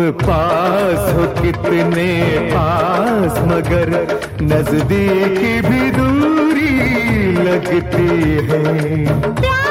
पास हो कितने पास, मगर नजदीक भी दूरी लगती है।